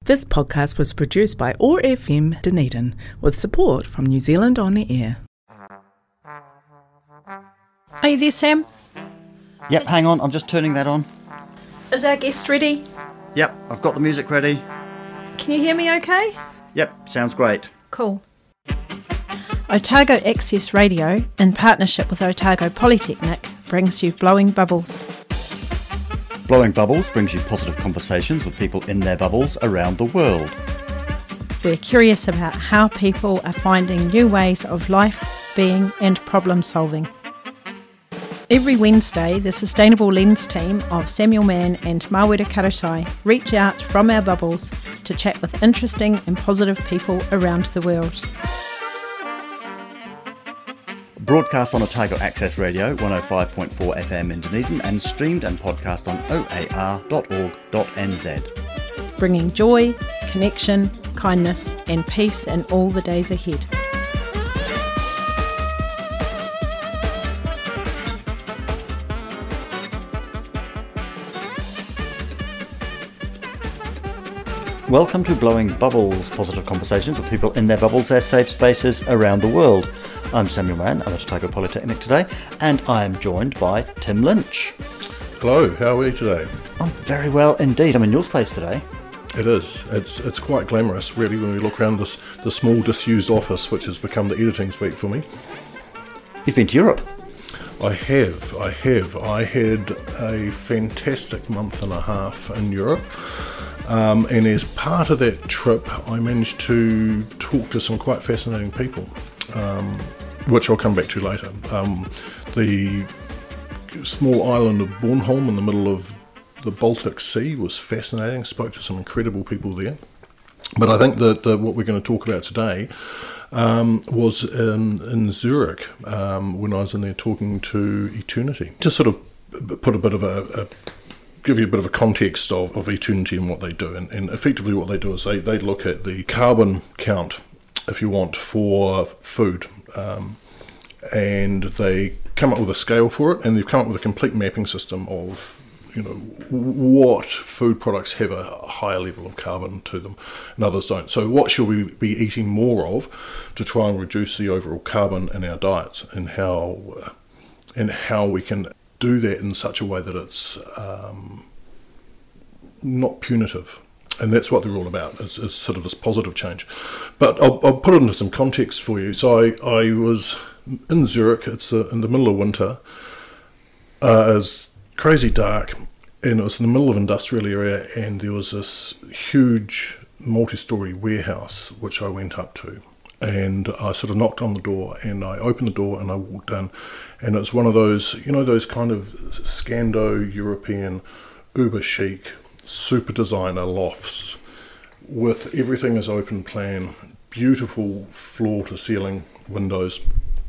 This podcast was produced by OAR FM Dunedin with support from New Zealand On Air. Are you there, Sam? Yep, hang on, I'm just turning that on. Is our guest ready? Yep, I've got the music ready. Can you hear me okay? Yep, sounds great. Cool. Otago Access Radio, in partnership with Otago Polytechnic, brings you Blowing Bubbles. Blowing Bubbles brings you positive conversations with people in their bubbles around the world. We're curious about how people are finding new ways of life, being and problem solving. Every Wednesday, the Sustainable Lens team of Samuel Mann and Mawera Karatai reach out from our bubbles to chat with interesting and positive people around the world. Broadcast on Otago Access Radio 105.4 FM in Dunedin and streamed and podcast on oar.org.nz. Bringing joy, connection, kindness and peace in all the days ahead. Welcome to Blowing Bubbles, positive conversations with people in their bubbles as safe spaces around the world. I'm Samuel Mann, I'm at Otago Polytechnic today, and I am joined by Tim Lynch. Hello, how are we today? I'm very well indeed. I'm in your space today. It is. It's quite glamorous, really, when we look around the small disused office, which has become the editing suite for me. You've been to Europe? I have. I had a fantastic month and a half in Europe. And as part of that trip, I managed to talk to some quite fascinating people, which I'll come back to later. The small island of Bornholm in the middle of the Baltic Sea was fascinating. Spoke to some incredible people there. But I think that what we're going to talk about today was in Zurich, when I was in there talking to Eternity. To sort of put a bit of give you a bit of a context of Eternity and what they do. And effectively what they do is they look at the carbon count, if you want, for food. And they come up with a scale for it, and they've come up with a complete mapping system of, what food products have a higher level of carbon to them and others don't. So what should we be eating more of to try and reduce the overall carbon in our diets, and how we can do that in such a way that it's not punitive. And that's what they're all about, is sort of this positive change. But I'll put it into some context for you. So I was in Zurich. It's in the middle of winter. It's crazy dark, and it was in the middle of an industrial area, and there was this huge multi-storey warehouse which I went up to. And I sort of knocked on the door, and I opened the door and I walked in, and it's one of those, those kind of Scando-European, uber chic, super designer lofts with everything as open plan, beautiful floor to ceiling windows,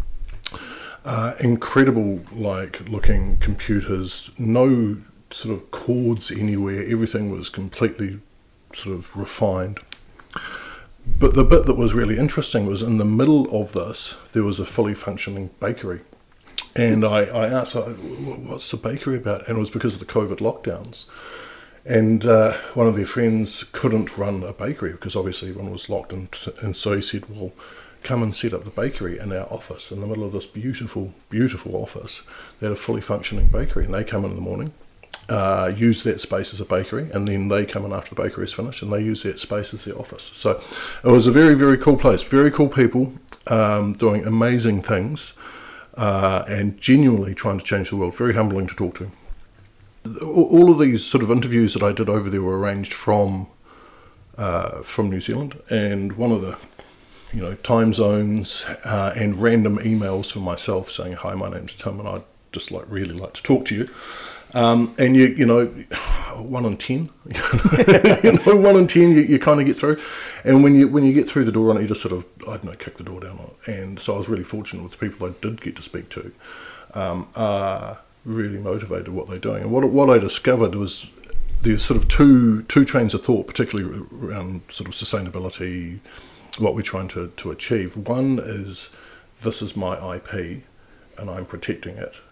incredible looking computers, no sort of cords anywhere, everything was completely sort of refined. But the bit that was really interesting was in the middle of this, there was a fully functioning bakery. And I asked, what's the bakery about? And it was because of the COVID lockdowns. And one of their friends couldn't run a bakery because obviously everyone was locked. And so he said, well, come and set up the bakery in our office, in the middle of this beautiful, beautiful office. They had a fully functioning bakery, and they come in the morning, use that space as a bakery, and then they come in after the bakery is finished and they use that space as their office. So it was a very, very cool place, very cool people, doing amazing things, and genuinely trying to change the world. Very humbling to talk to. All of these sort of interviews that I did over there were arranged from New Zealand, and one of the time zones and random emails from myself saying, hi, my name's Tim and I'd just really like to talk to you. And 1 in 10, 1 in 10 you kind of get through. And when you get through the door on it, you just sort of, kick the door down on it. And so I was really fortunate with the people I did get to speak to, are really motivated what they're doing. And what I discovered was there's sort of two trains of thought, particularly around sort of sustainability, what we're trying to achieve. One is, this is my IP and I'm protecting it,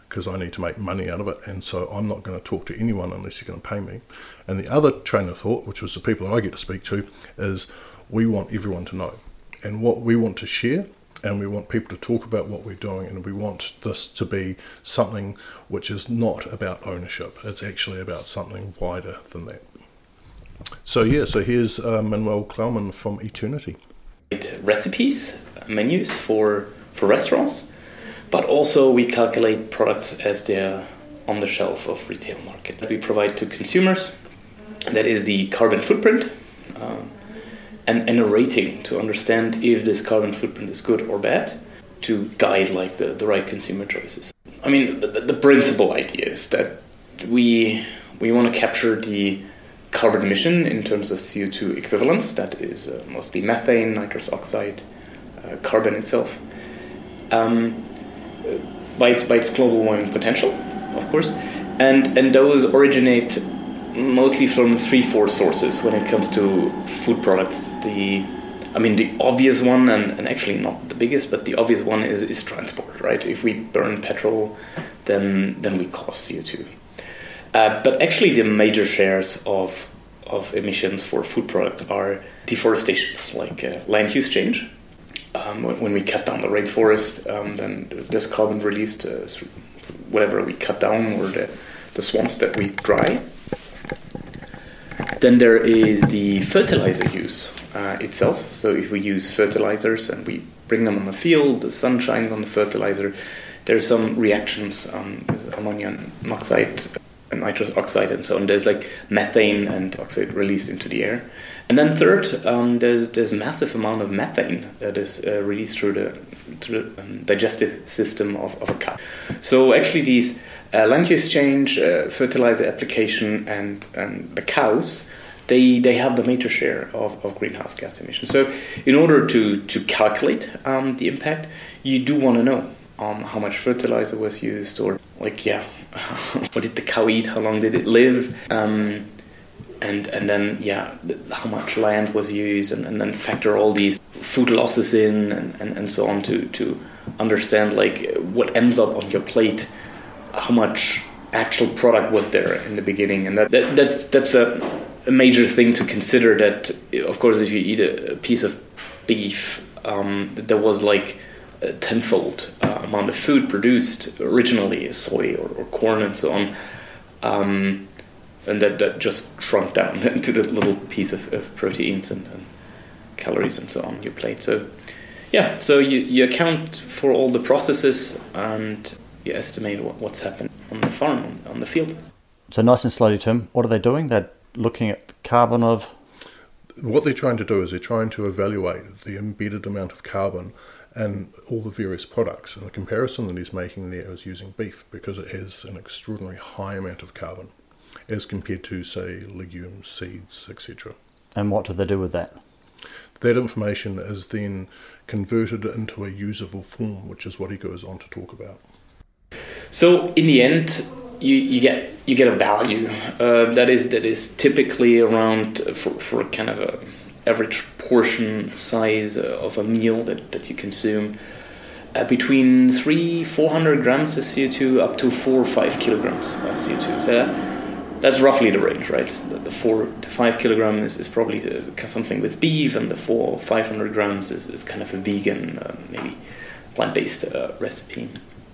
because I need to make money out of it, and so I'm not going to talk to anyone unless you're going to pay me. And the other train of thought, which was the people that I get to speak to, is we want everyone to know. And what we want to share, and we want people to talk about what we're doing, and we want this to be something which is not about ownership. It's actually about something wider than that. So here's Manuel Klaumann from Eternity. Recipes, menus for restaurants, but also we calculate products as they're on the shelf of retail market. We provide to consumers, that is the carbon footprint, and a rating to understand if this carbon footprint is good or bad, to guide like the right consumer choices. I mean, the principal idea is that we want to capture the carbon emission in terms of CO2 equivalents, that is mostly methane, nitrous oxide, carbon itself, by its global warming potential, of course, and those originate mostly from 3-4 sources when it comes to food products. The obvious one, and actually not the biggest, but the obvious one is transport, right? If we burn petrol, then we cause CO2. But actually the major shares of emissions for food products are deforestations, like land use change. When we cut down the rainforest, then there's carbon released through whatever we cut down, or the swamps that we dry. Then there is the fertilizer use itself. So if we use fertilizers and we bring them on the field, the sun shines on the fertilizer, there's some reactions with ammonium oxide and nitrous oxide and so on. There's like methane and oxide released into the air. And then third, there's massive amount of methane that is released through the digestive system of a cow. So actually these land use change, fertilizer application, and the cows, they have the major share of greenhouse gas emissions. So in order to calculate the impact, you do want to know how much fertilizer was used, or what did the cow eat, how long did it live, and then how much land was used, and then factor all these food losses in and so on to understand like what ends up on your plate, how much actual product was there in the beginning. And that's a major thing to consider, that of course if you eat a piece of beef, there was like a tenfold amount of food produced originally, soy or corn and so on, and that just shrunk down into the little piece of proteins and calories and so on your plate. So you account for all the processes and you estimate what's happened on the farm, on the field. So nice and slowly, Tim, what are they doing? They're looking at the carbon of... What they're trying to do is they're trying to evaluate the embedded amount of carbon and all the various products. And the comparison that he's making there is using beef, because it has an extraordinarily high amount of carbon as compared to, say, legumes, seeds, etc. And what do they do with that? That information is then converted into a usable form, which is what he goes on to talk about. So in the end, you get a value that is typically around for kind of a average portion size of a meal that you consume, between 300-400 grams of CO2 up to 4 or 5 kilograms of CO2. So that's roughly the range, right? The 4 to 5 kilograms is probably something with beef, and the 400 or 500 grams is kind of a vegan, maybe plant-based recipe.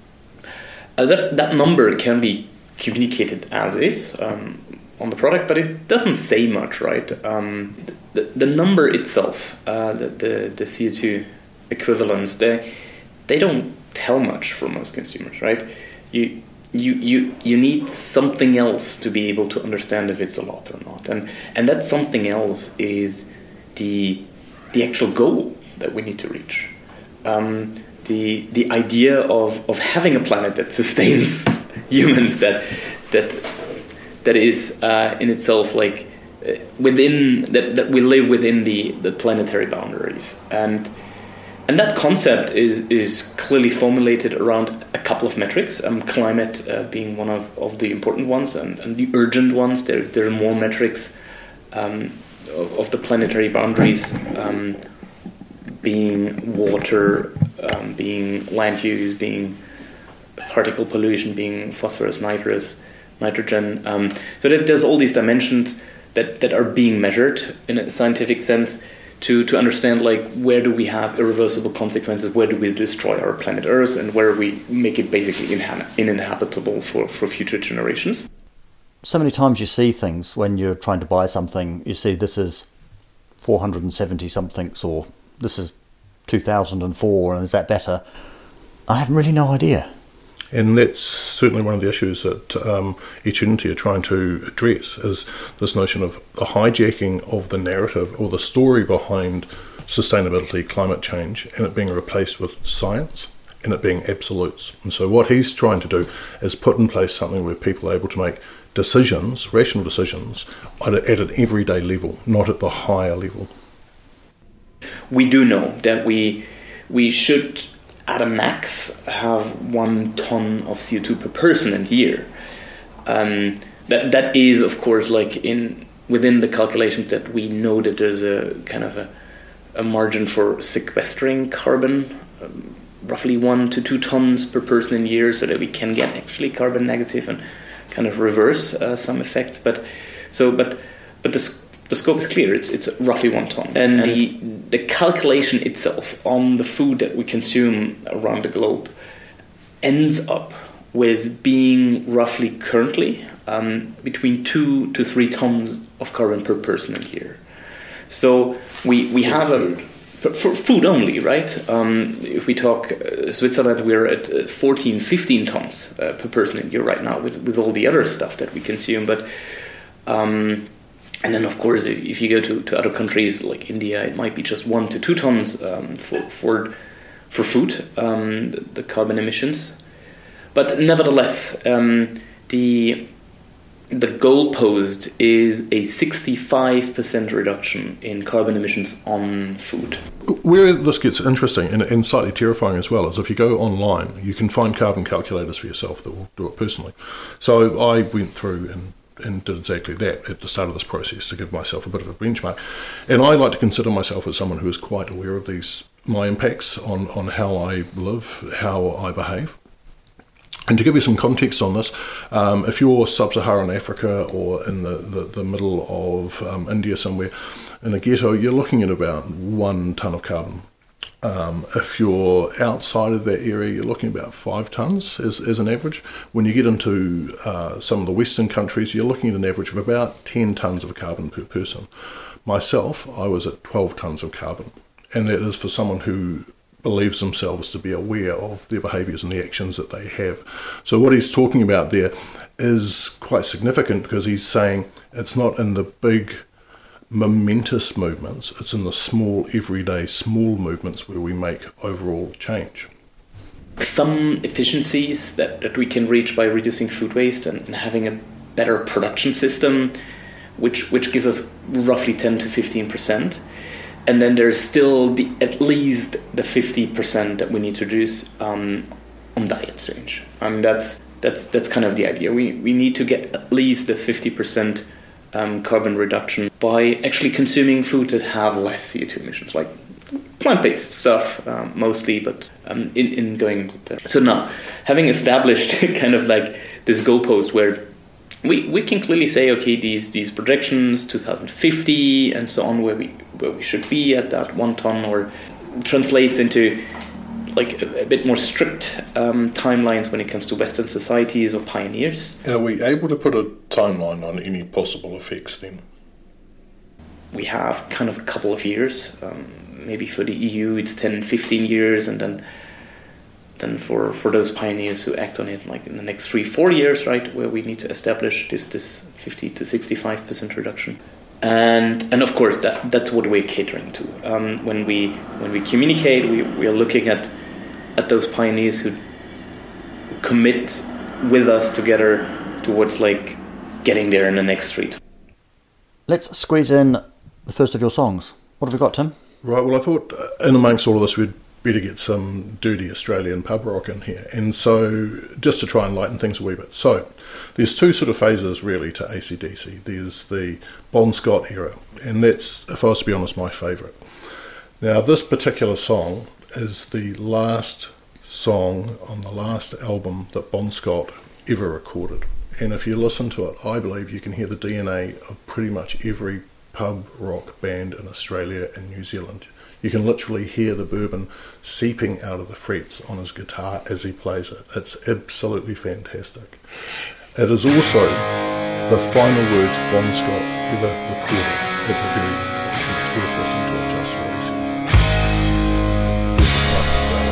That number can be communicated as is on the product, but it doesn't say much, right? The number itself, the CO2 equivalents, they don't tell much for most consumers, right? You need something else to be able to understand if it's a lot or not, and that something else is the actual goal that we need to reach. The idea of having a planet that sustains humans, that is in itself like within that we live within the planetary boundaries, and that concept is clearly formulated around a couple of metrics. Climate being one of the important ones, and the urgent ones. There are more metrics of the planetary boundaries, being water, being land use, being particle pollution being phosphorus, nitrogen. So there's all these dimensions that are being measured in a scientific sense to understand, like, where do we have irreversible consequences, where do we destroy our planet Earth, and where we make it basically uninhabitable for future generations. So many times you see things when you're trying to buy something, you see this is 470 somethings, or this is 2004, and is that better? I have really no idea. And that's certainly one of the issues that Eternity are trying to address, is this notion of the hijacking of the narrative or the story behind sustainability, climate change, and it being replaced with science and it being absolutes. And so what he's trying to do is put in place something where people are able to make decisions, rational decisions, at an everyday level, not at the higher level. We do know that we should, at a max, have 1 ton of CO2 per person and year. That is, of course, like within the calculations that we know that there's a kind of a margin for sequestering carbon, roughly 1 to 2 tons per person and year, so that we can get actually carbon negative and kind of reverse some effects. But the scope is clear. It's roughly 1 ton, and the calculation itself on the food that we consume around the globe ends up with being roughly currently between 2 to 3 tons of carbon per person and year. So we have for food only, right? If we talk Switzerland, we're at 14, 15 tons per person and year right now with all the other stuff that we consume. But and then, of course, if you go to other countries like India, it might be just 1 to 2 tons for food, the carbon emissions. But nevertheless, the goalpost is a 65% reduction in carbon emissions on food. Where this gets interesting and slightly terrifying as well is if you go online, you can find carbon calculators for yourself that will do it personally. So I went through and did exactly that at the start of this process to give myself a bit of a benchmark. And I like to consider myself as someone who is quite aware of my impacts on how I live, how I behave. And to give you some context on this, if you're sub-Saharan Africa or in the middle of India somewhere, in a ghetto, you're looking at about 1 tonne of carbon. If you're outside of that area, you're looking at about 5 tonnes as an average. When you get into some of the Western countries, you're looking at an average of about 10 tonnes of carbon per person. Myself, I was at 12 tonnes of carbon. And that is for someone who believes themselves to be aware of their behaviours and the actions that they have. So what he's talking about there is quite significant, because he's saying it's not in the big momentous movements, it's in the small, everyday, small movements where we make overall change. Some efficiencies that we can reach by reducing food waste and having a better production system, which gives us roughly 10 to 15%. And then there's still at least the 50% that we need to reduce on diet change. And that's kind of the idea. We need to get at least the 50% carbon reduction by actually consuming food that have less CO2 emissions, like plant-based stuff mostly, but in going there. So now, having established kind of like this goalpost where we can clearly say, okay, these projections, 2050 and so on, where we should be at that 1 ton, or translates into like a bit more strict timelines when it comes to Western societies or pioneers. Are we able to put a timeline on any possible effects then? We have kind of a couple of years. Maybe for the EU it's 10, 15 years, and then for those pioneers who act on it, like in the next 3-4 years, right, where we need to establish this 50 to 65% reduction. And of course that's what we're catering to. When we communicate, we are looking at those pioneers who commit with us together towards like getting there in the next street. Let's squeeze in the first of your songs. What have we got, Tim? Right, well, I thought in amongst all of this we'd better get some dirty Australian pub rock in here, and so just to try and lighten things a wee bit. So there's 2 sort of phases really to AC/DC. There's the Bon Scott era, and that's, if I was to be honest, my favourite. Now this particular song is the last song on the last album that Bon Scott ever recorded. And if you listen to it, I believe you can hear the DNA of pretty much every pub rock band in Australia and New Zealand. You can literally hear the bourbon seeping out of the frets on his guitar as he plays it. It's absolutely fantastic. It is also the final words Bon Scott ever recorded at the very end, and it's worth listening to it just for what he says. This is Rock and Roll.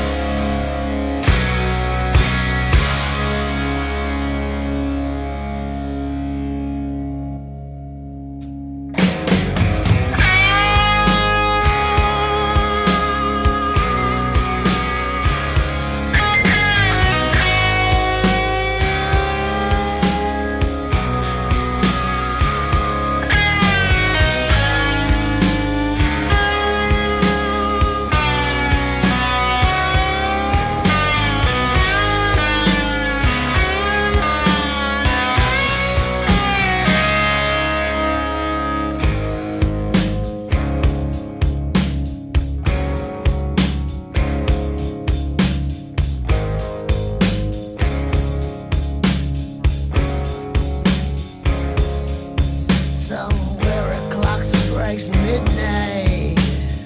Midnight,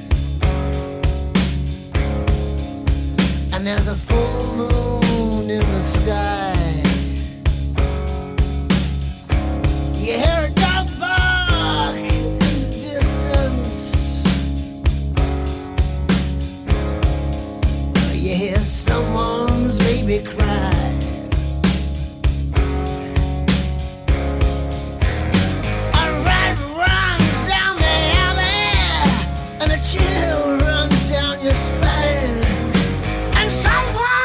and there's a full moon in the sky. You hear a dog bark in the distance, you hear someone's baby cry. Chill runs down your spine, and someone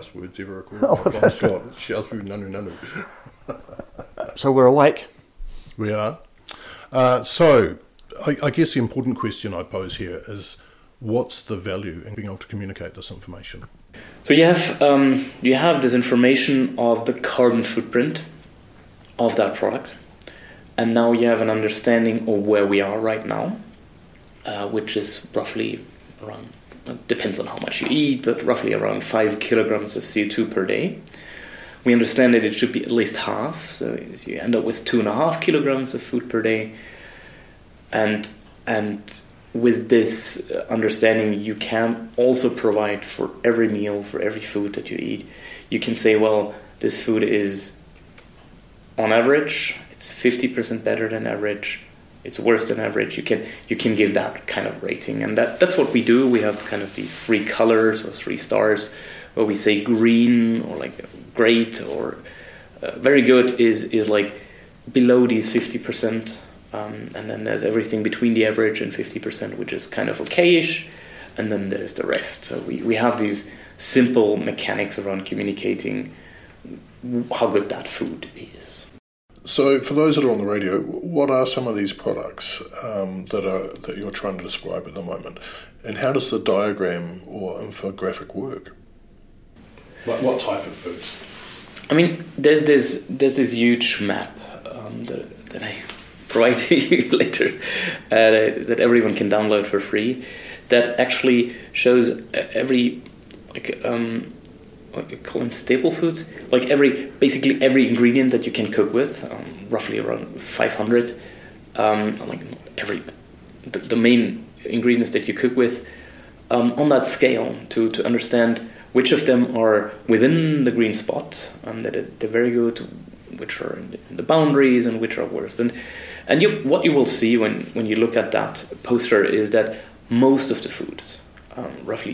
cuss words ever recorded. Bon Scott. Shiazu nanu nanu. So we're awake. We are. So I guess the important question I pose here is, what's the value in being able to communicate this information? So you have this information of the carbon footprint of that product, and now you have an understanding of where we are right now, which is roughly around, it depends on how much you eat, but roughly around 5 kilograms of CO2 per day. We understand that it should be at least half, so you end up with 2.5 kilograms of food per day, and with this understanding, you can also provide for every meal, for every food that you eat. You can say, well, this food is, on average, it's 50% better than average, it's worse than average. You can give that kind of rating, and that's what we do. We have kind of these 3 colors or 3 stars, where we say green or like great or very good is like below these 50%. And then there's everything between the average and 50%, which is kind of okayish, and then there's the rest. So we have these simple mechanics around communicating how good that food is. So for those that are on the radio, what are some of these products that you're trying to describe at the moment, and how does the diagram or infographic work? Like what type of foods? I mean, there's this huge map that I provide to you later, that everyone can download for free, that actually shows every, like, what you call them, staple foods, like basically every ingredient that you can cook with, roughly around 500, like the main ingredients that you cook with, on that scale, to understand which of them are within the green spot, that they're very good, which are in the boundaries, and which are worse. And what you will see when you look at that poster is that most of the foods, roughly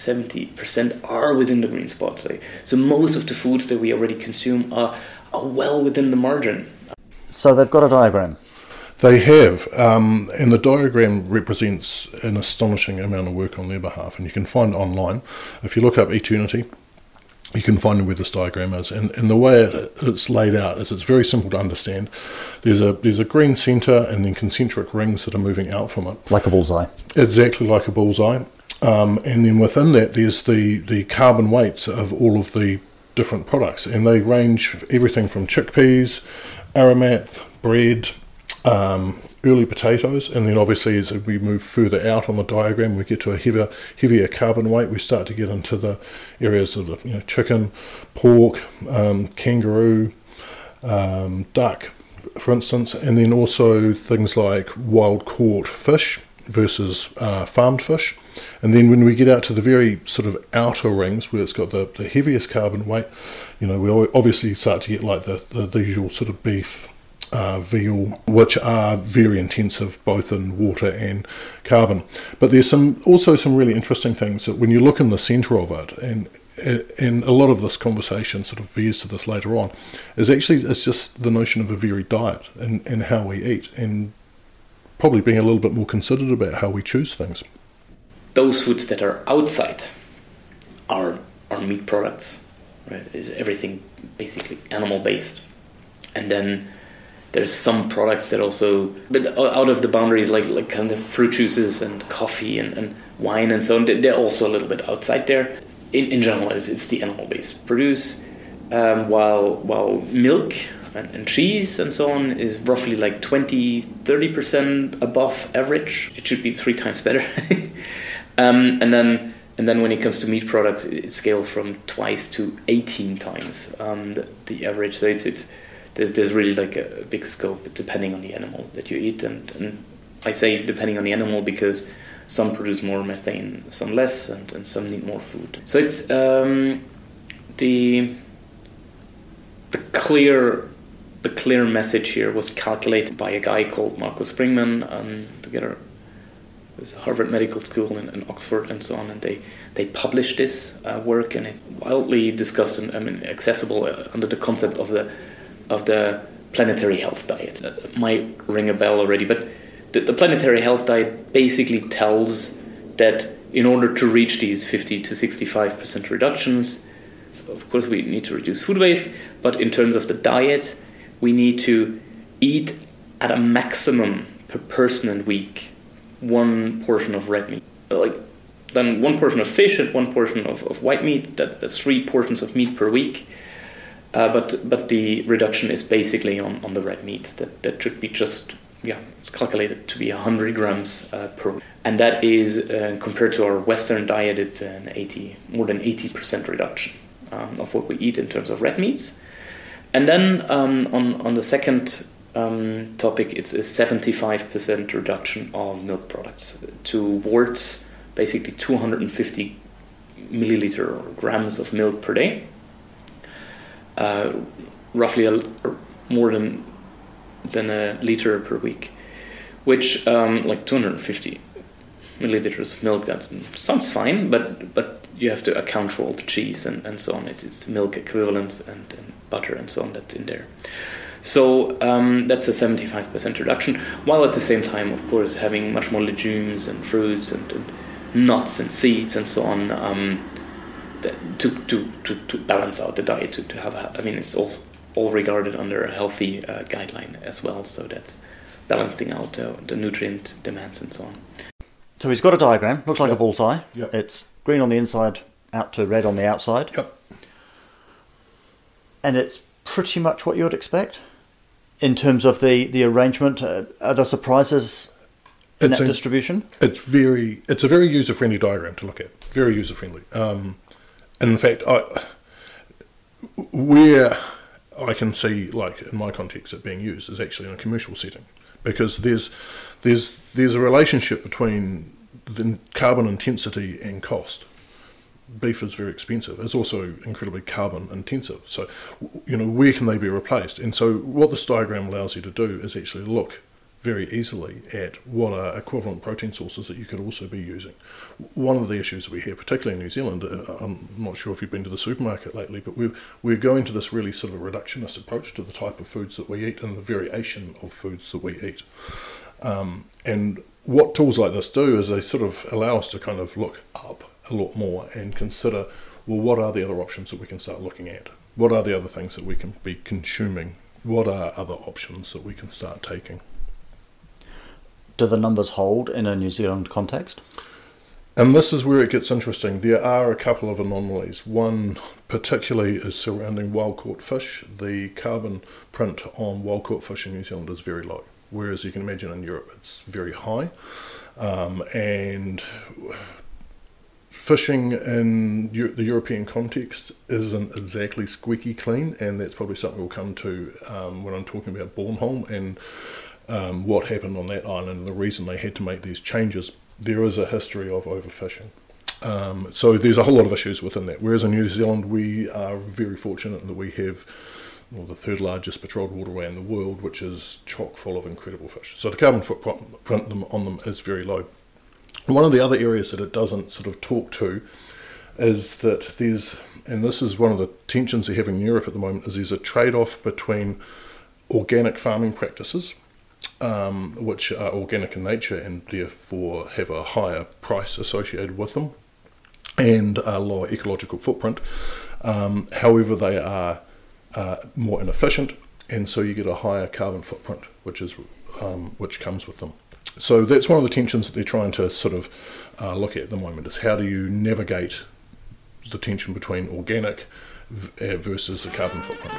70%, are within the green spot. So most of the foods that we already consume are well within the margin. So they've got a diagram. They have, and the diagram represents an astonishing amount of work on their behalf, and you can find it online. If you look up Eternity, you can find where this diagram is, and the way it's laid out is it's very simple to understand. There's a green centre and then concentric rings that are moving out from it. Like a bullseye. Exactly like a bullseye. And then within that there's the carbon weights of all of the different products, and they range everything from chickpeas, aromath, bread, early potatoes, and then obviously as we move further out on the diagram, we get to a heavier carbon weight. We start to get into the areas of the chicken, pork, kangaroo, duck, for instance, and then also things like wild caught fish versus farmed fish. And then when we get out to the very sort of outer rings where it's got the heaviest carbon weight, we obviously start to get like the usual sort of beef, veal, which are very intensive both in water and carbon. But there's also some really interesting things that when you look in the centre of it, and a lot of this conversation sort of veers to this later on, it's just the notion of a varied diet and how we eat, and probably being a little bit more considered about how we choose things. Those foods that are outside are meat products, right? Is everything basically animal based, and then there's some products that also, but out of the boundaries, like kind of fruit juices and coffee and wine and so on. They're also a little bit outside there. In general, it's the animal-based produce, while milk and cheese and so on is roughly like 20-30% above average. It should be 3 times better. And then when it comes to meat products, it scales from 2 to 18 times the average. So there's really like a big scope depending on the animal that you eat, and I say depending on the animal because some produce more methane, some less, and some need more food. So it's the clear message here was calculated by a guy called Marco Springmann, together with Harvard Medical School in Oxford and so on, and they published this work, and it's widely discussed and accessible under the concept of the planetary health diet. That might ring a bell already, but the planetary health diet basically tells that in order to reach these 50 to 65% reductions, of course, we need to reduce food waste, but in terms of the diet, we need to eat at a maximum per person and week 1 portion of red meat. Then 1 portion of fish and 1 portion of white meat. That's 3 portions of meat per week. But the reduction is basically on the red meat. That should be it's calculated to be 100 grams per week. And that is, compared to our Western diet, it's more than 80% reduction of what we eat in terms of red meats. And then on the second topic, it's a 75% reduction of milk products towards basically 250 milliliter or grams of milk per day. Roughly more than a liter per week, which 250 milliliters of milk, that sounds fine, but you have to account for all the cheese and so on. It's milk equivalents and butter and so on that's in there. So that's a 75% reduction, while at the same time, of course, having much more legumes and fruits and nuts and seeds and so on, to balance out the diet, to have it's all regarded under a healthy guideline as well, so that's balancing out the nutrient demands and so on. So he's got a diagram, looks like a bullseye. Yep. It's green on the inside, out to red on the outside. Yep. And it's pretty much what you would expect in terms of the arrangement. Are there surprises in that distribution? It's a very user-friendly diagram to look at, very user-friendly. And in fact, where I can see, like in my context, it being used is actually in a commercial setting, because there's a relationship between the carbon intensity and cost. Beef is very expensive. It's also incredibly carbon intensive. So, where can they be replaced? And so what this diagram allows you to do is actually look very easily at what are equivalent protein sources that you could also be using. One of the issues we have, particularly in New Zealand, I'm not sure if you've been to the supermarket lately, but we're going to this really sort of reductionist approach to the type of foods that we eat and the variation of foods that we eat. And what tools like this do is they sort of allow us to kind of look up a lot more and consider, well, what are the other options that we can start looking at? What are the other things that we can be consuming? What are other options that we can start taking? Do the numbers hold in a New Zealand context? And this is where it gets interesting. There are a couple of anomalies. One particularly is surrounding wild-caught fish. The carbon print on wild-caught fish in New Zealand is very low, whereas you can imagine in Europe it's very high. And fishing in the European context isn't exactly squeaky clean, and that's probably something we'll come to when I'm talking about Bornholm and what happened on that island and the reason they had to make these changes. There is a history of overfishing. So there's a whole lot of issues within that. Whereas in New Zealand, we are very fortunate in that we have the third largest patrolled waterway in the world, which is chock full of incredible fish. So the carbon footprint on them is very low. One of the other areas that it doesn't sort of talk to is that there's, and this is one of the tensions they're having in Europe at the moment, is there's a trade-off between organic farming practices, which are organic in nature and therefore have a higher price associated with them and a lower ecological footprint. However, they are more inefficient, and so you get a higher carbon footprint, which comes with them. So that's one of the tensions that they're trying to sort of look at the moment, is how do you navigate the tension between organic versus the carbon footprint.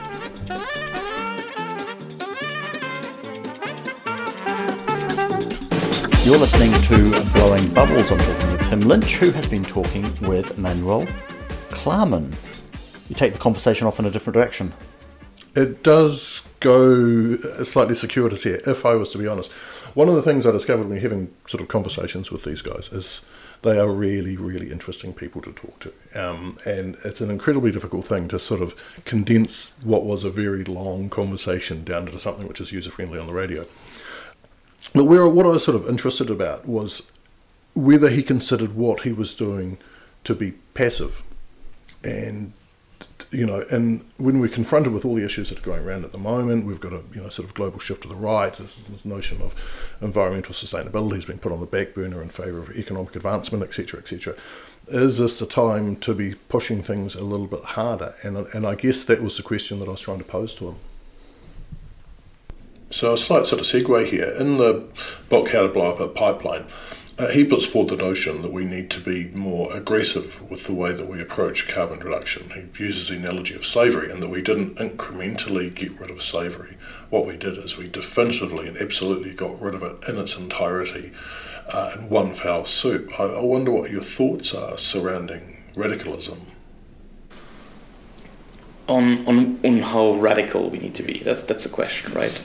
You're listening to Blowing Bubbles. I'm talking with Tim Lynch, who has been talking with Manuel Klarman. You take the conversation off in a different direction. It does go slightly circuitous here, if I was to be honest. One of the things I discovered when having sort of conversations with these guys is they are really, really interesting people to talk to. And it's an incredibly difficult thing to sort of condense what was a very long conversation down into something which is user-friendly on the radio. But what I was sort of interested about was whether he considered what he was doing to be passive. And and when we're confronted with all the issues that are going around at the moment, we've got a sort of global shift to the right. This notion of environmental sustainability has been put on the back burner in favour of economic advancement, etc., etc. Is this a time to be pushing things a little bit harder? And I guess that was the question that I was trying to pose to him. So a slight sort of segue here. In the book How to Blow Up a Pipeline, he puts forward the notion that we need to be more aggressive with the way that we approach carbon reduction. He uses the analogy of slavery, and that we didn't incrementally get rid of slavery. What we did is we definitively and absolutely got rid of it in its entirety in one foul swoop. I wonder what your thoughts are surrounding radicalism. On how radical we need to be. That's the question, right?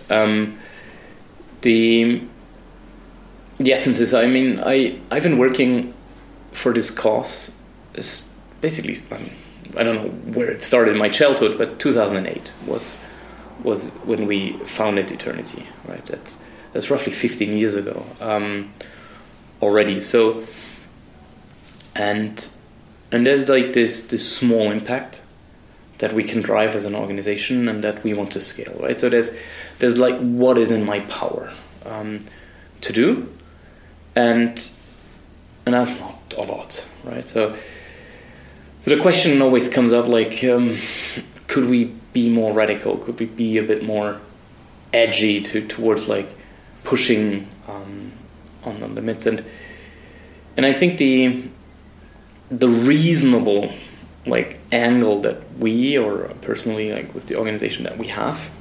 The essence is, I've been working for this cause. Is basically, I don't know where it started in my childhood, but 2008 was when we founded Eternity, right? That's roughly 15 years ago already. So, and there's like this small impact that we can drive as an organization and that we want to scale, right? So there's like what is in my power to do, and that's not a lot, right? So the question always comes up like, could we be more radical? Could we be a bit more edgy towards like pushing on the limits? And I think the reasonable like angle that we, or personally like with the organization that we have,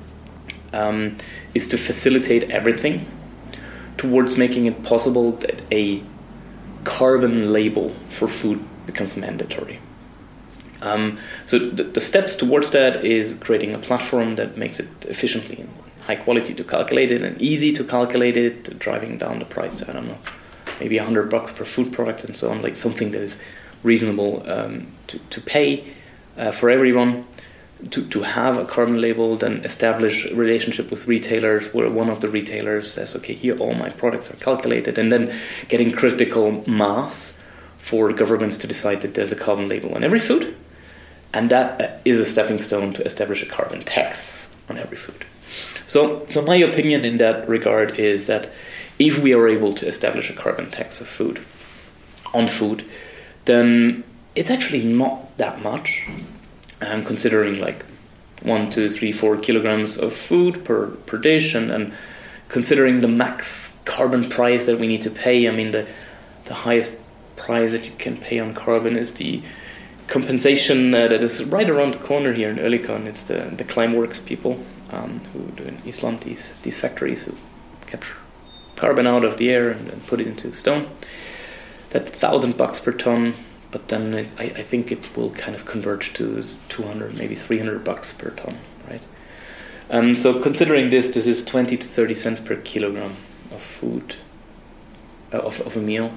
is to facilitate everything towards making it possible that a carbon label for food becomes mandatory. So the steps towards that is creating a platform that makes it efficiently and high quality to calculate it and easy to calculate it, driving down the price to, I don't know, maybe $100 per food product and so on, like something that is reasonable to pay for everyone, to have a carbon label, then establish a relationship with retailers where one of the retailers says, okay, here all my products are calculated, and then getting critical mass for governments to decide that there's a carbon label on every food, and that is a stepping stone to establish a carbon tax on every food. So my opinion in that regard is that if we are able to establish a carbon tax on food, then it's actually not that much. And considering like 1, 2, 3, 4 kilograms of food per dish, and considering the max carbon price that we need to pay, I mean the highest price that you can pay on carbon is the compensation that is right around the corner here in Oerlikon. It's the Climeworks people who do in Iceland, these factories who capture carbon out of the air and put it into stone. That's $1,000 per ton, but then I think it will kind of converge to 200, maybe $300 per ton, right? So considering this is 20 to 30 cents per kilogram of food, of a meal,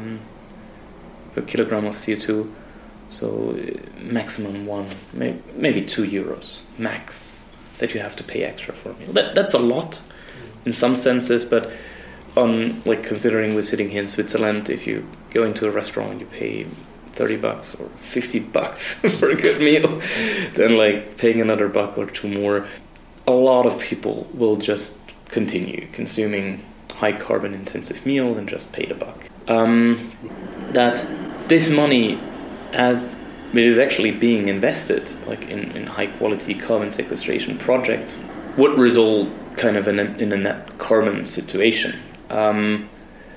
per kilogram of CO2. So maximum maybe 2 euros max that you have to pay extra for a meal. That's a lot in some senses, but like considering we're sitting here in Switzerland, if you go into a restaurant and you pay $30 or $50 for a good meal, then like paying another $1 or $2 more, a lot of people will just continue consuming high carbon intensive meal and just pay the $1. That this money, as it is actually being invested like in high quality carbon sequestration projects, would result kind of in a net carbon situation. And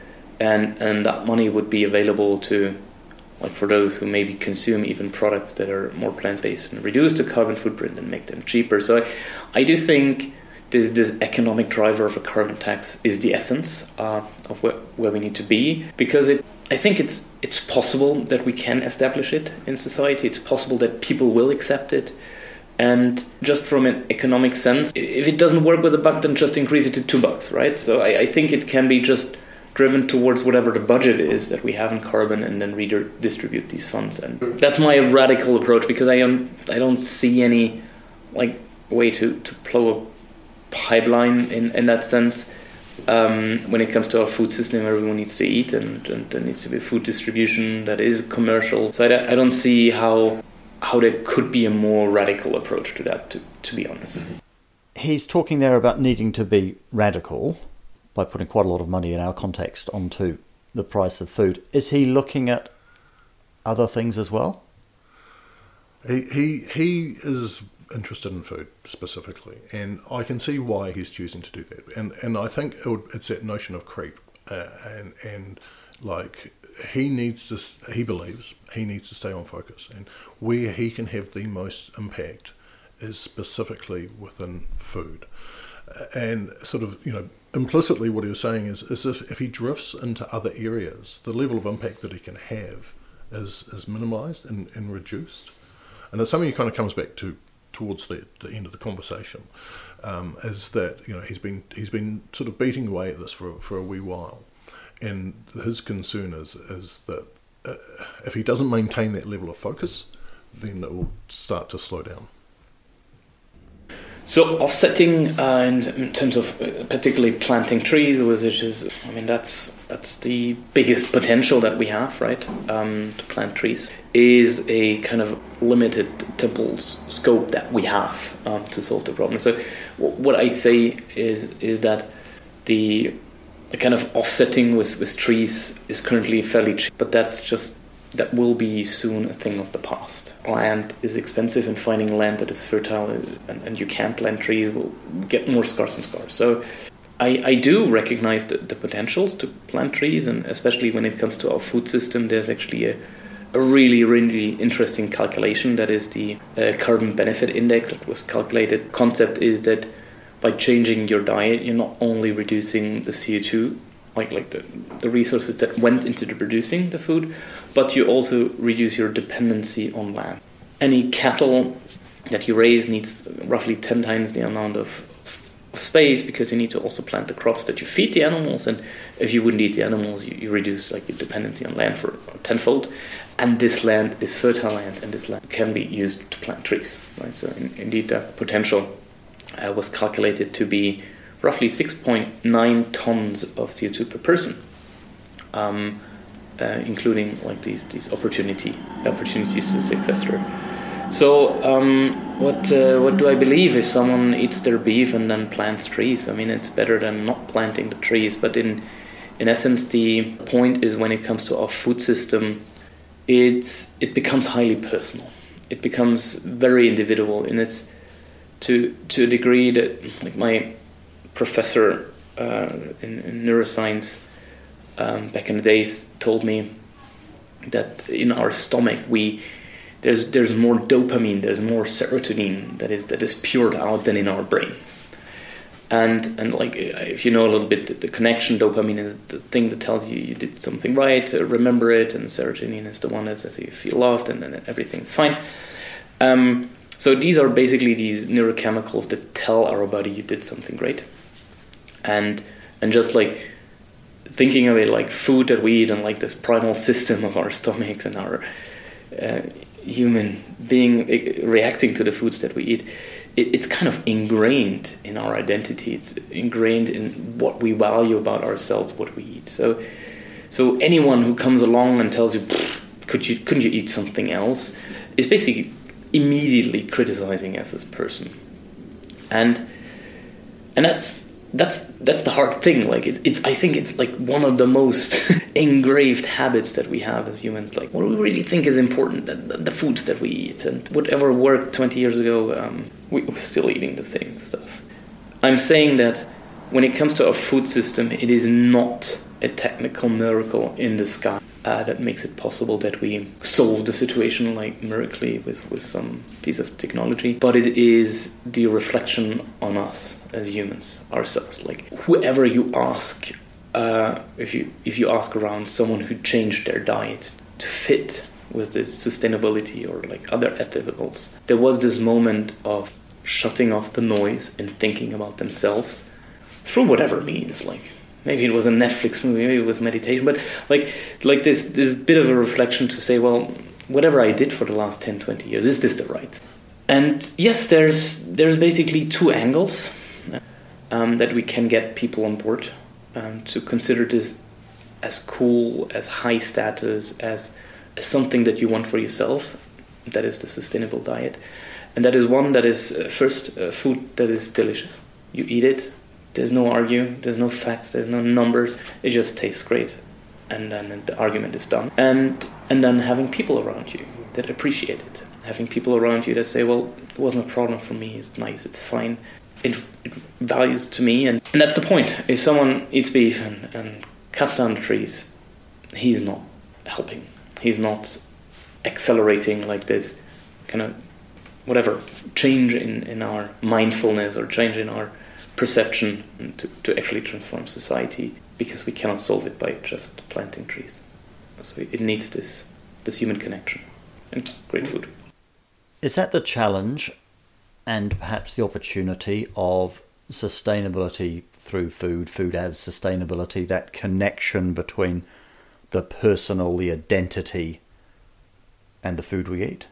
that money would be available to, like, for those who maybe consume even products that are more plant-based and reduce the carbon footprint and make them cheaper. So I do think this economic driver of a carbon tax is the essence of where we need to be, because I think it's possible that we can establish it in society. It's possible that people will accept it. And just from an economic sense, if it doesn't work with $1, then just increase it to $2, right? So I think it can be just driven towards whatever the budget is that we have in carbon, and then redistribute these funds. And that's my radical approach, because I don't see any like way to plow a pipeline in that sense. When it comes to our food system, everyone needs to eat, and there needs to be food distribution that is commercial. So I don't see how how there could be a more radical approach to that, to be honest. He's talking there about needing to be radical by putting quite a lot of money in our context onto the price of food. Is he looking at other things as well? He is interested in food specifically, and I can see why he's choosing to do that. And I think it's that notion of creep, and like he believes he needs to stay on focus, and where he can have the most impact is specifically within food. And sort of, implicitly what he was saying is if he drifts into other areas, the level of impact that he can have is minimised and reduced. And it's something he kind of comes back to towards the end of the conversation, is that he's been sort of beating away at this for a wee while, and his concern is that if he doesn't maintain that level of focus, then it will start to slow down. So offsetting in terms of particularly planting trees, that's the biggest potential that we have, right? To plant trees is a kind of limited temporal scope that we have to solve the problem. So what I say is that the kind of offsetting with trees is currently fairly cheap, but that will be soon a thing of the past. Land is expensive, and finding land that is fertile and you can't plant trees will get more scarce and scarce. So I do recognize the potentials to plant trees, and especially when it comes to our food system, there's actually a really, really interesting calculation that is the carbon benefit index that was calculated. Concept is that by changing your diet, you're not only reducing the CO2, like the resources that went into producing the food, but you also reduce your dependency on land. Any cattle that you raise needs roughly 10 times the amount of space, because you need to also plant the crops that you feed the animals, and if you wouldn't eat the animals, you reduce your dependency on land for tenfold. And this land is fertile land, and this land can be used to plant trees, right? So indeed, the potential was calculated to be roughly 6.9 tons of CO2 per person, including these opportunities to sequester. So what do I believe if someone eats their beef and then plants trees? I mean, it's better than not planting the trees. But in essence, the point is, when it comes to our food system, it becomes highly personal. It becomes very individual, and it's to a degree that my professor in neuroscience back in the days told me that in our stomach there's more dopamine, there's more serotonin that is poured out than in our brain. And if you know a little bit, the connection, dopamine is the thing that tells you did something right, remember it, and serotonin is the one that says you feel loved and then everything's fine. So these are basically these neurochemicals that tell our body you did something great. And just thinking of it like food that we eat, and this primal system of our stomachs and our human being reacting to the foods that we eat, it's kind of ingrained in our identity. It's ingrained in what we value about ourselves, what we eat. So anyone who comes along and tells you, couldn't you eat something else, is basically immediately criticizing us as a person. And that's the hard thing. I think it's one of the most engraved habits that we have as humans. What do we really think is important? The foods that we eat, and whatever worked 20 years ago, we're still eating the same stuff. I'm saying that when it comes to our food system, it is not a technical miracle in the sky that makes it possible that we solve the situation miraculously with some piece of technology, but it is the reflection on us as humans, ourselves. Whoever you ask, if you ask around someone who changed their diet to fit with the sustainability or other ethicals, there was this moment of shutting off the noise and thinking about themselves through whatever means, maybe it was a Netflix movie, maybe it was meditation, but this bit of a reflection to say, well, whatever I did for the last 10, 20 years, is this the right? And yes, there's basically two angles that we can get people on board to consider this as cool, as high status, as something that you want for yourself. that is the sustainable diet. And that is one that is, first, food that is delicious. You eat it, there's no arguing, there's no facts, there's no numbers, it just tastes great. And then the argument is done. And then having people around you that appreciate it. Having people around you that say, well, it wasn't a problem for me, it's nice, it's fine. It values to me, and that's the point. If someone eats beef and cuts down the trees, he's not helping. He's not accelerating like this kind of whatever change in our mindfulness or change in our perception to actually transform society, because we cannot solve it by just planting trees. So it needs this human connection and great food. Is that the challenge and perhaps the opportunity of sustainability through food as sustainability, that connection between the personal, the identity, and the food we eat?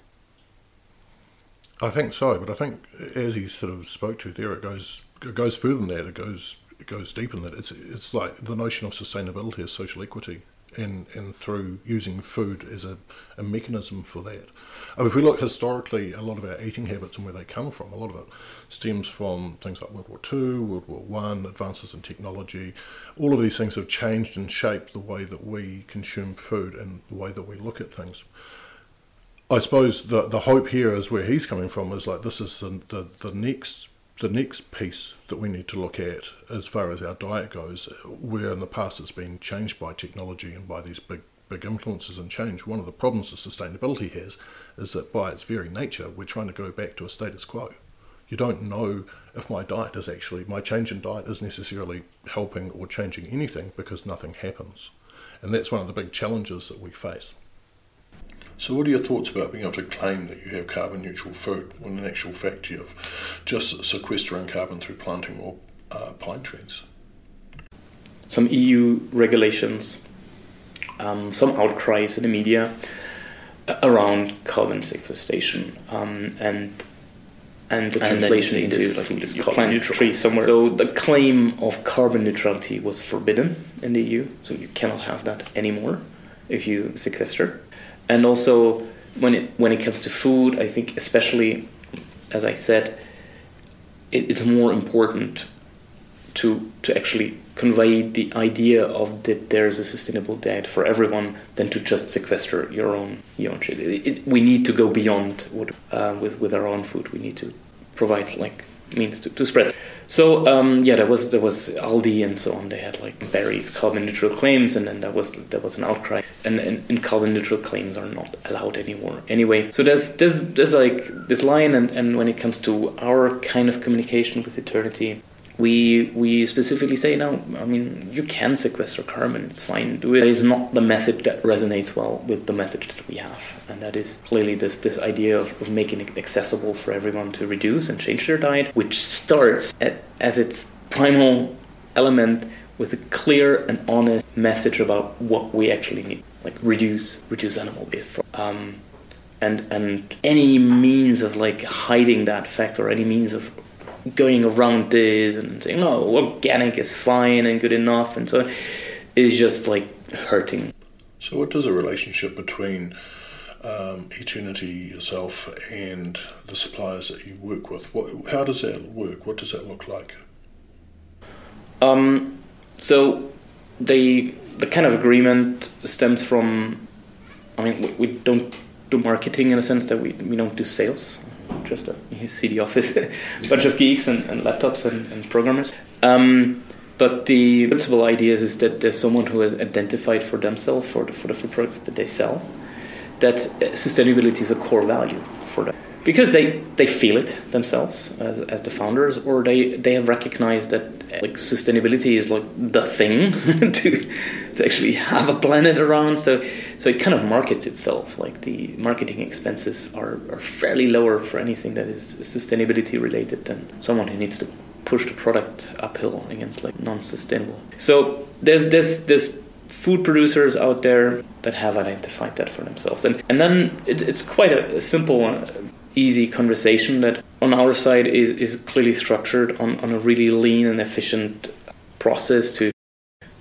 I think so, but I think as he sort of spoke to there, it goes further than that. It goes deeper than that. It's like the notion of sustainability as social equity, and through using food as a mechanism for that. I mean, if we look historically, a lot of our eating habits and where they come from, a lot of it stems from things like World War II, World War I, advances in technology. All of these things have changed and shaped the way that we consume food and the way that we look at things. I suppose the hope here is where he's coming from is like this is the next piece that we need to look at as far as our diet goes, where in the past it's been changed by technology and by these big influences and change. One of the problems that sustainability has is that by its very nature, we're trying to go back to a status quo. You don't know if my change in diet is necessarily helping or changing anything because nothing happens. And that's one of the big challenges that we face. So what are your thoughts about being able to claim that you have carbon neutral food when in actual fact you have just sequestering carbon through planting more pine trees? Some EU regulations, some outcries in the media around carbon sequestration, and the translation into like you plant neutral trees somewhere. So the claim of carbon neutrality was forbidden in the EU, so you cannot have that anymore if you sequester. And also, when it comes to food, I think especially, as I said, it's more important to actually convey the idea of that there's a sustainable diet for everyone than to just sequester your own shit. We need to go beyond with our own food. We need to provide like means to spread. So there was Aldi and so on. They had like various carbon neutral claims, and then there was an outcry. And carbon neutral claims are not allowed anymore. Anyway, so there's like this line, and when it comes to our kind of communication with eternity, we specifically say no. I mean, you can sequester carbon; it's fine. Do it. It is not the message that resonates well with the message that we have, and that is clearly this idea of making it accessible for everyone to reduce and change their diet, which starts as its primal element with a clear and honest message about what we actually need, like reduce animal beef. And any means of like hiding that fact or any means of going around this and saying no, organic is fine and good enough and so on is just like hurting. So what does a relationship between Eternity, yourself, and the suppliers that you work with, how does that work? What does that look like? So the kind of agreement stems from, I mean, we don't do marketing in a sense that we don't do sales. Just you see the office, a bunch of geeks and laptops and programmers. But the principal idea is that there's someone who has identified for themselves, for the food products that they sell, that sustainability is a core value for them. Because they feel it themselves as the founders, or they have recognized that like sustainability is like the thing to actually have a planet around. So it kind of markets itself. Like the marketing expenses are fairly lower for anything that is sustainability related than someone who needs to push the product uphill against like non-sustainable. So there's food producers out there that have identified that for themselves, and then it's quite a simple. Easy conversation that on our side is clearly structured on a really lean and efficient process to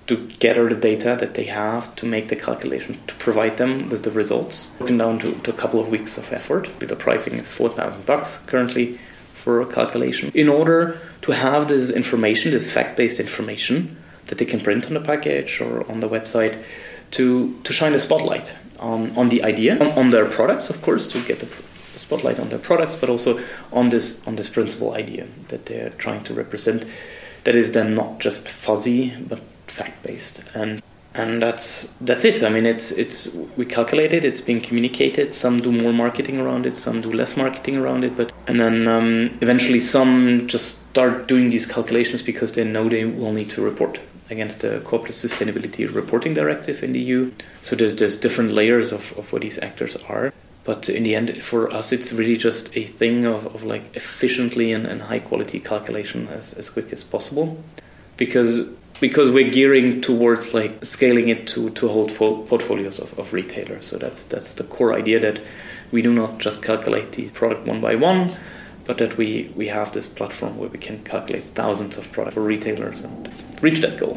to gather the data that they have, to make the calculation, to provide them with the results. Broken down to a couple of weeks of effort. The pricing is $4,000 currently for a calculation. In order to have this information, this fact-based information that they can print on the package or on the website, to shine a spotlight on the idea, on their products, of course, to get the spotlight on their products, but also on this principal idea that they're trying to represent. That is then not just fuzzy, but fact-based, and that's it. I mean, it's we calculate it. It's being communicated. Some do more marketing around it. Some do less marketing around it. And then eventually, some just start doing these calculations because they know they will need to report against the Corporate Sustainability Reporting Directive in the EU. So there's different layers of what these actors are. But in the end, for us, it's really just a thing of like efficiently and high quality calculation as quick as possible, because we're gearing towards like scaling it to whole portfolios of retailers. So that's the core idea, that we do not just calculate the product one by one, but that we have this platform where we can calculate thousands of products for retailers and reach that goal.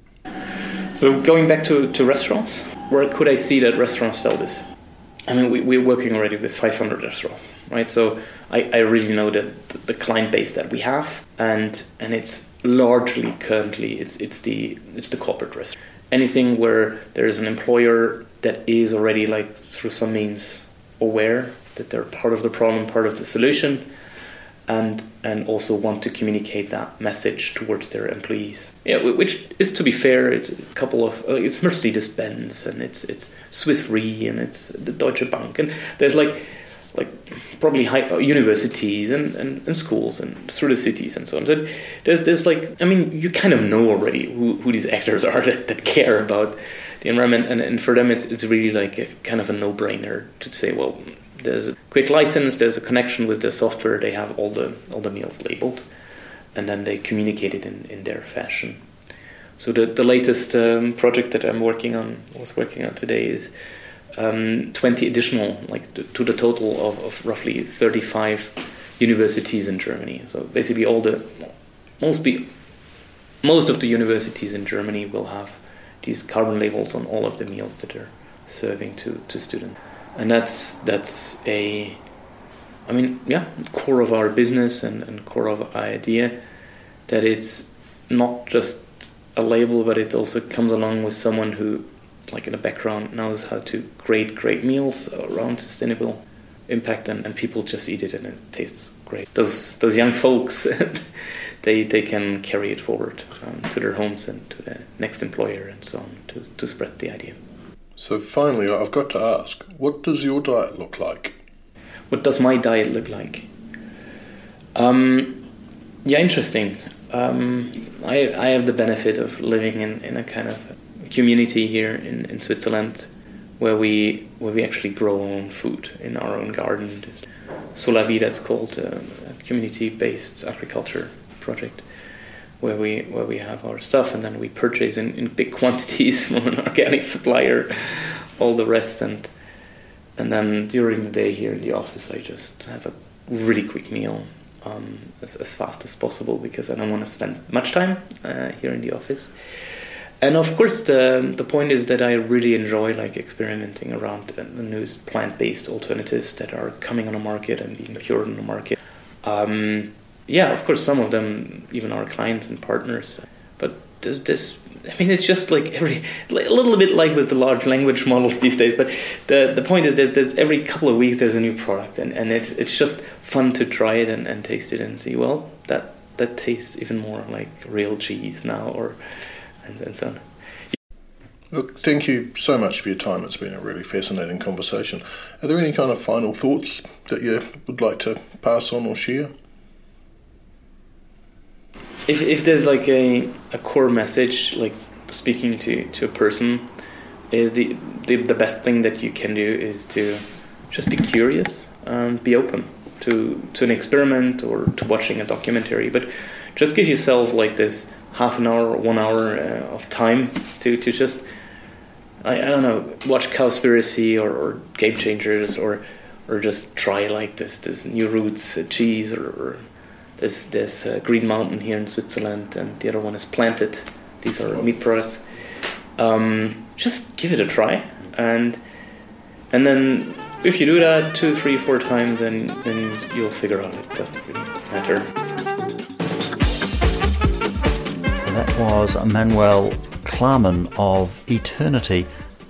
So going back to restaurants, where could I see that restaurants sell this? I mean, we're working already with 500 restaurants, right? So I really know that the client base that we have, and it's largely currently it's the corporate restaurant. Anything where there is an employer that is already like through some means aware that they're part of the problem, part of the solution, and also want to communicate that message towards their employees. Yeah, which is, to be fair, it's a couple of it's Mercedes-Benz, and it's Swiss Re, and it's the Deutsche Bank, and there's like probably high universities and schools and through the cities and so on. So there's like, I mean, you kind of know already who these actors are that care about the environment, and for them it's really like a kind of a no-brainer to say, well, there's a quick license, there's a connection with the software, they have all the meals labeled, and then they communicate it in their fashion. So the latest project that I was working on today is 20 additional, like to the total of roughly 35 universities in Germany. So basically most of the universities in Germany will have these carbon labels on all of the meals that they're serving to students. And that's core of our business and core of our idea, that it's not just a label, but it also comes along with someone who, like in the background, knows how to grade great meals around sustainable impact, and people just eat it and it tastes great. Those young folks, they can carry it forward to their homes and to their next employer and so on to spread the idea. So finally, I've got to ask, what does your diet look like? What does my diet look like? Interesting. I have the benefit of living in a kind of community here in Switzerland where we actually grow our own food in our own garden. Solavida, it's called, a community-based agriculture project where we have our stuff, and then we purchase in big quantities from an organic supplier all the rest, and then during the day here in the office I just have a really quick meal as fast as possible, because I don't want to spend much time here in the office. And of course the point is that I really enjoy like experimenting around the newest plant-based alternatives that are coming on the market and being procured on the market. Of course, some of them even are clients and partners. But this, I mean, it's just like a little bit like with the large language models these days. But the point is, there's every couple of weeks there's a new product, and it's just fun to try it and taste it and see, well, that tastes even more like real cheese now, and so on. Look, thank you so much for your time. It's been a really fascinating conversation. Are there any kind of final thoughts that you would like to pass on or share? If there's like a core message, like speaking to a person, is the best thing that you can do is to just be curious and be open to an experiment or to watching a documentary. But just give yourself like this half an hour or 1 hour of time to just, I don't know, watch Cowspiracy or Game Changers or just try like this new roots cheese or this Green Mountain here in Switzerland, and the other one is Planted. These are meat products. just give it a try, and then if you do that 2, 3, 4 times, then you'll figure out it doesn't really matter. That was Manuel Klarman of Eternity.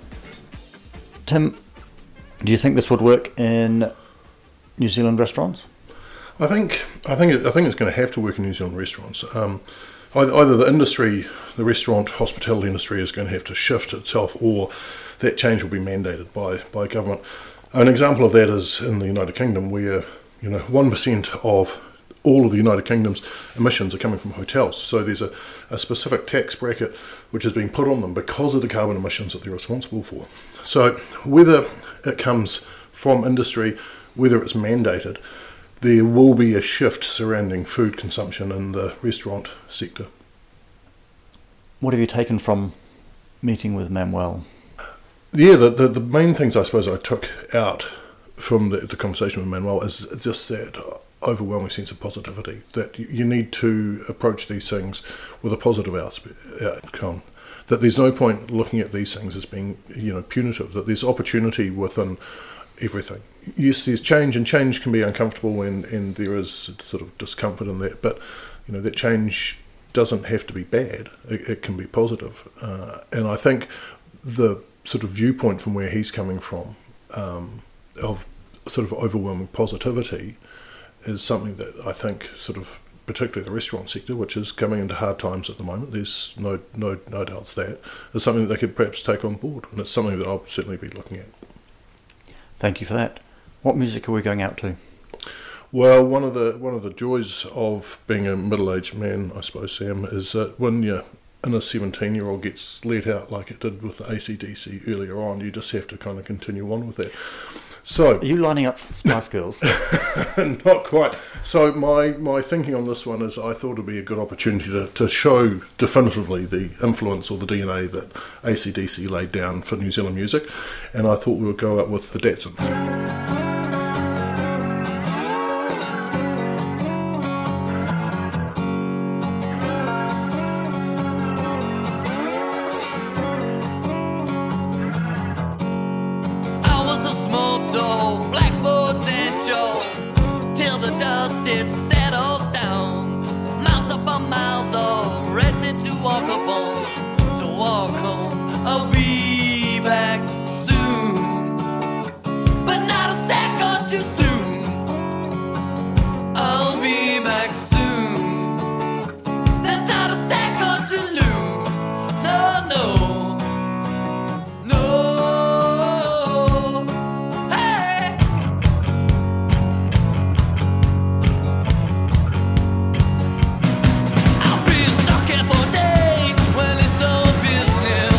Tim, do you think this would work in New Zealand restaurants? I think it's going to have to work in New Zealand restaurants. Either the industry, the restaurant hospitality industry, is going to have to shift itself, or that change will be mandated by government. An example of that is in the United Kingdom, where 1% of all of the United Kingdom's emissions are coming from hotels. So there's a specific tax bracket which has been put on them because of the carbon emissions that they're responsible for. So whether it comes from industry, whether it's mandated, there will be a shift surrounding food consumption in the restaurant sector. What have you taken from meeting with Manuel? Yeah, the main things I suppose I took out from the conversation with Manuel is just that overwhelming sense of positivity, that you need to approach these things with a positive outcome, that there's no point looking at these things as being punitive, that there's opportunity within everything. Yes, there's change, and change can be uncomfortable and there is sort of discomfort in that, but that change doesn't have to be bad. It can be positive, and I think the sort of viewpoint from where he's coming from, of sort of overwhelming positivity, is something that I think sort of, particularly the restaurant sector, which is coming into hard times at the moment, there's no doubts that, is something that they could perhaps take on board, and it's something that I'll certainly be looking at. Thank you for that. What music are we going out to? Well, one of the joys of being a middle-aged man, I suppose, Sam, is that when you're in a 17-year-old gets let out like it did with the AC/DC earlier on, you just have to kind of continue on with that. So, are you lining up for Spice Girls? Not quite. So my thinking on this one is I thought it would be a good opportunity to show definitively the influence or the DNA that AC/DC laid down for New Zealand music, and I thought we would go out with the Datsuns. I've been stuck here for days. Well, it's all business.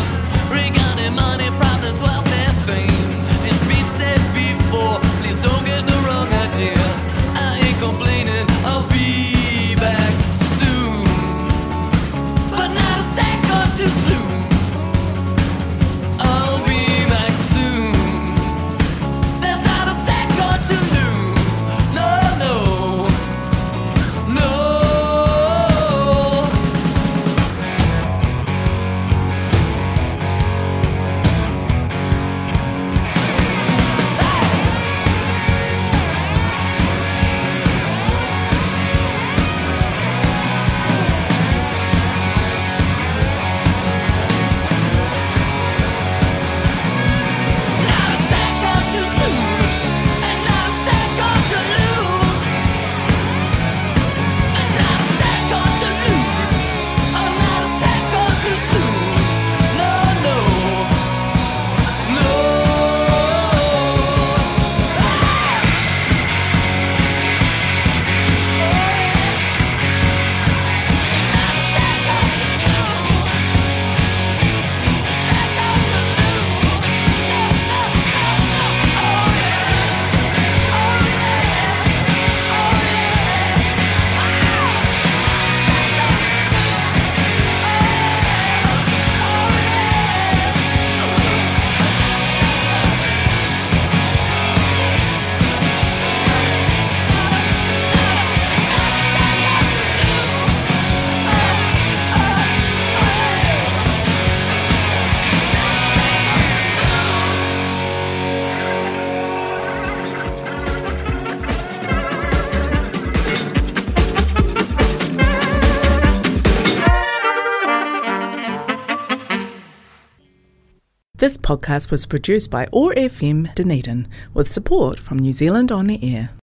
This podcast was produced by OAR FM Dunedin with support from New Zealand On Air.